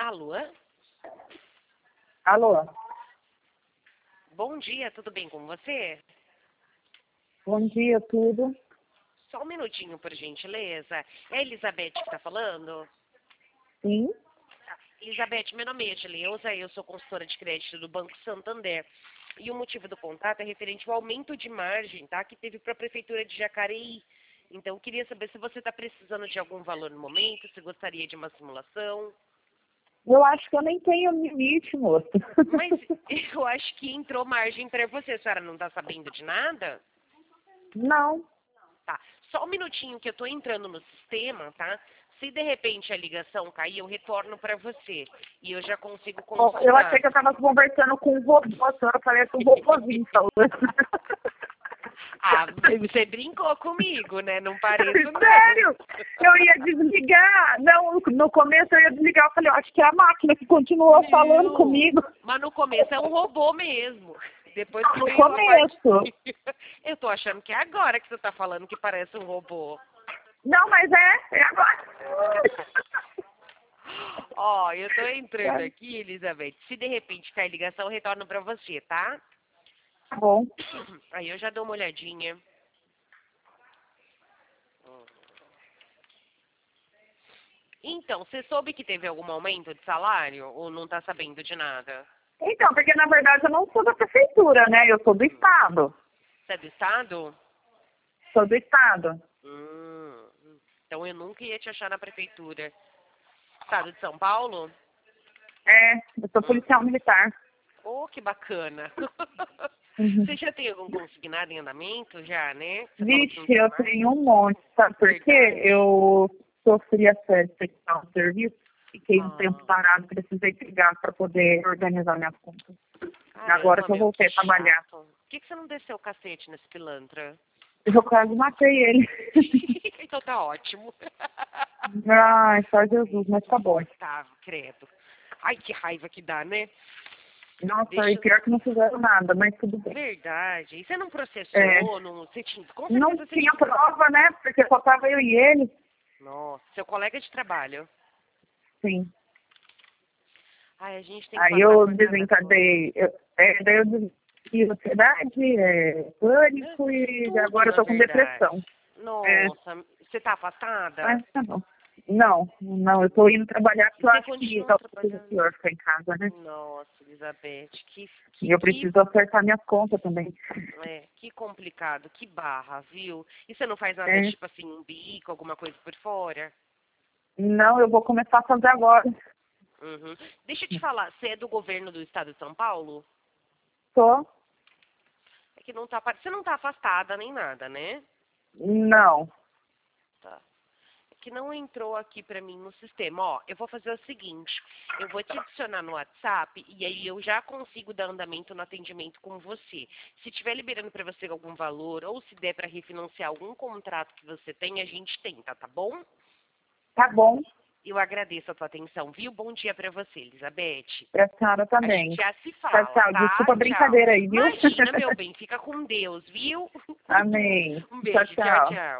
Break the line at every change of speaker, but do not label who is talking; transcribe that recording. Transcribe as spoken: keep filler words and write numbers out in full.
Alô?
Alô?
Bom dia, tudo bem com você?
Bom dia, tudo?
Só um minutinho, por gentileza. É a Elizabeth que está falando?
Sim?
Elizabeth, meu nome é Edileuza, eu sou consultora de crédito do Banco Santander. E o motivo do contato é referente ao aumento de margem, tá? Que teve para a Prefeitura de Jacareí. Então, eu queria saber se você está precisando de algum valor no momento, se gostaria de uma simulação.
Eu acho que eu nem tenho limite, moço.
Mas eu acho que entrou margem para você. A senhora não está sabendo de nada?
Não.
Tá. Só um minutinho que eu estou entrando no sistema, tá? Se de repente a ligação cair, eu retorno para você. E eu já consigo confirmar.
Eu achei que eu estava conversando com um robô, a senhora parece um robôzinho falando.
Ah, você brincou comigo, né? Não pareço não.
Sério? Eu ia desligar. Não, no começo eu ia desligar. Eu falei, eu acho que é a máquina que continuou
Não,
falando comigo.
Mas no começo é um robô mesmo. Depois que
No
veio a
começo.
parte... Eu tô achando que é agora que você tá falando que parece um robô.
Não, mas é, é agora.
Ó, eu tô entrando aqui, Elizabeth. Se de repente cair ligação, eu retorno pra você, tá?
Tá bom.
Aí eu já dou uma olhadinha. Então, você soube que teve algum aumento de salário ou não tá sabendo de nada?
Então, porque na verdade eu não sou da prefeitura, né? Eu sou do estado.
Você é do estado?
Sou do estado.
Hum, então eu nunca ia te achar na prefeitura. Estado de São Paulo?
É, eu sou policial militar.
Oh, que bacana.
Uhum.
Você já tem algum consignado em andamento já, né? Você
Vixe,
falou
eu
que não tem
tenho um monte, sabe por quê?
Verdade.
Eu sofri assédio sexual no serviço, fiquei um
Ah.
tempo parado, precisei pegar para poder organizar minhas contas.
Caramba,
Agora que eu
meu,
voltei a
que
trabalhar.
chato. Por que, que você não desceu o cacete nesse pilantra?
Eu quase matei ele.
Então tá ótimo.
Ai, só Jesus, mas tá bom.
Insuportável, credo. Ai, que raiva que dá, né?
Nossa,
Deixa
e
eu-
pior que não fizeram nada, mas tudo bem.
Verdade. E você não processou?
É,
Não... Você tinha... Com certeza
não
você
tinha
tinha.
prova, né? Porque só tava eu e ele.
Nossa, seu colega de trabalho.
Sim.
Ai, a gente tem que
Aí
passar
eu
por cada coisa.
desencadei, eu, é, daí eu desencadeei ansiedade, é, pânico e
Tudo,
agora eu
na
tô com
verdade.
depressão. É,
Nossa, você tá afastada?
mas tá bom. Não, não, eu tô indo trabalhar porque eu
Você
acho que
continua
talvez seja
trabalhando?
pior ficar em casa, né?
Nossa, Elizabeth, que,
E
que,
eu
que,
preciso acertar minhas contas também.
é, que complicado, que barra, viu? E você não faz nada,
É,
tipo assim, um bico, alguma coisa por fora?
não, eu vou começar a fazer agora.
Uhum. Deixa eu te falar, você é do governo do estado de São Paulo?
Tô?
É que não tá, apar- você não tá afastada nem nada, né?
Não.
Tá. É que não entrou aqui pra mim no sistema. Ó, eu vou fazer o seguinte, eu vou te adicionar no WhatsApp e aí eu já consigo dar andamento no atendimento com você. Se tiver liberando pra você algum valor ou se der pra refinanciar algum contrato que você tem, a gente tenta, tá bom?
Tá bom.
Eu agradeço a tua atenção, viu? Bom dia pra você, Elizabeth.
Pra senhora
A gente
também.
já se
Tchau,
fala,
tchau.
tá?
Desculpa a
Tchau.
brincadeira aí, viu?
Imagina, meu bem, fica com Deus, viu?
Amém.
Um
Tchau,
beijo, tchau,
tchau.
tchau.